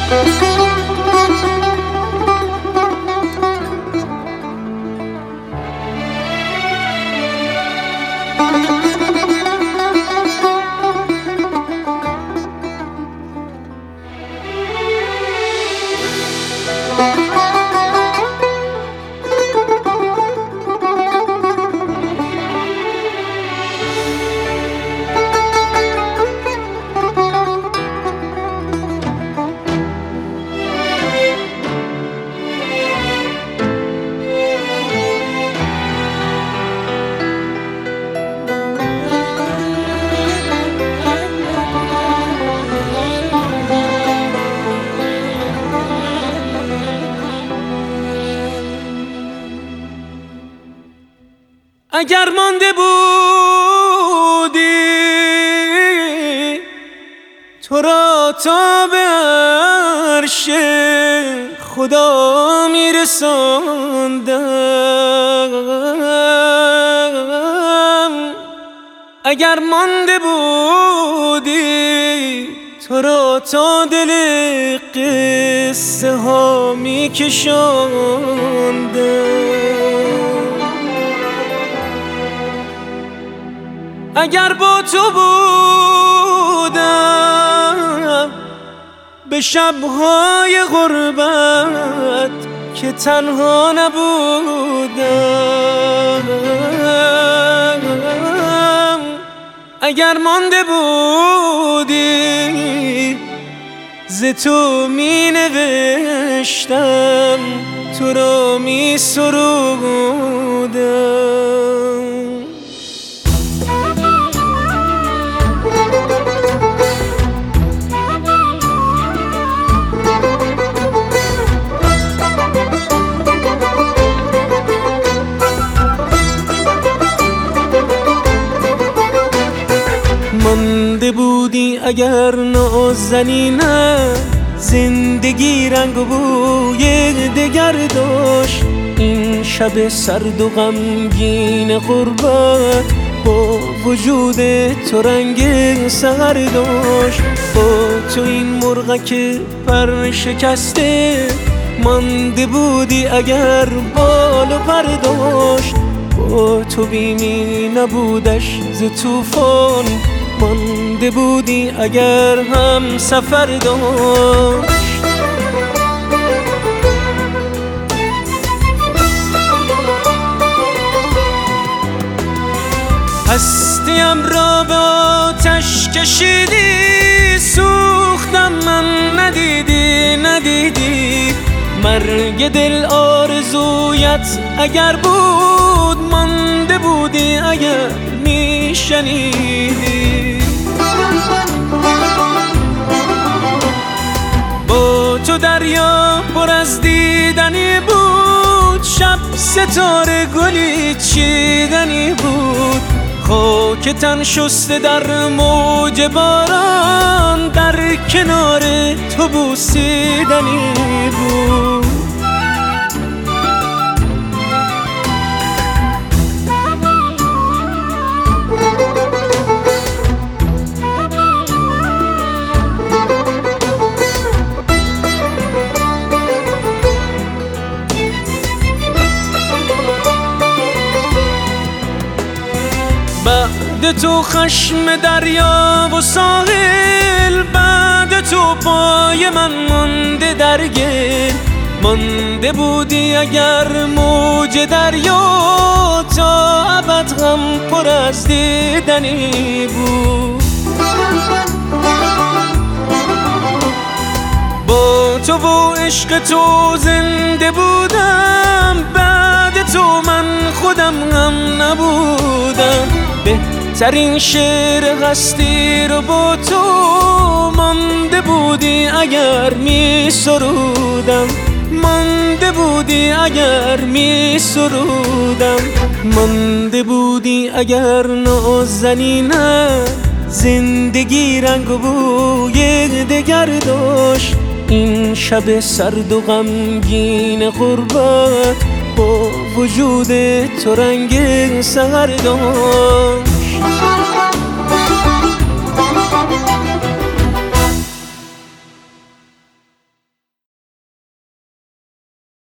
اگر مانده بودی تو را تا به عرش خدا میرساندم، اگر مانده بودی تو را تا دل قصه ها میکشاندم، اگر با تو بودم به شبهای غربت که تنها نبودم، اگر مانده بودی ز تو می نوشتم تو را می سرودم. مانده بودی اگر نازنینم زندگی رنگ و بوی دگر داشت، این شب سرد و غمگین غربت با وجود تو رنگ سحر داشت. با تو این مرغک پر شکسته مانده بودی اگر بال و پر داشت، با تو بیمی نبودش ز طوفان مانده بودی اگر هم سفر داشت. هستیم را به آتش کشیدی سوختم من ندیدی مرگ دل آرزویت اگر بود مانده بودی اگر میشنیدی. با تو دریا پر از دیدنی بود، شب ستاره گلی چیدنی بود، خاک تن شسته در موج باران در کنار تو بوسیدنی بود. بعد تو خشم دریا و ساحل، بعد تو پای من مانده در گل، مانده بودی اگر موج دریا تا ابد غم پر از دیدنی بود. با تو و عشق تو زنده بودم، بعد تو من خودم هم نبودم، بهترین شعر هستی رو با تو مانده بودی اگر می سرودم، مانده بودی اگر می سرودم، مانده بودی اگر نازنینم زندگی رنگ و بوی دگر داشت، این شب سرد و غمگین غربت با وجود تو رنگ سحر داشت.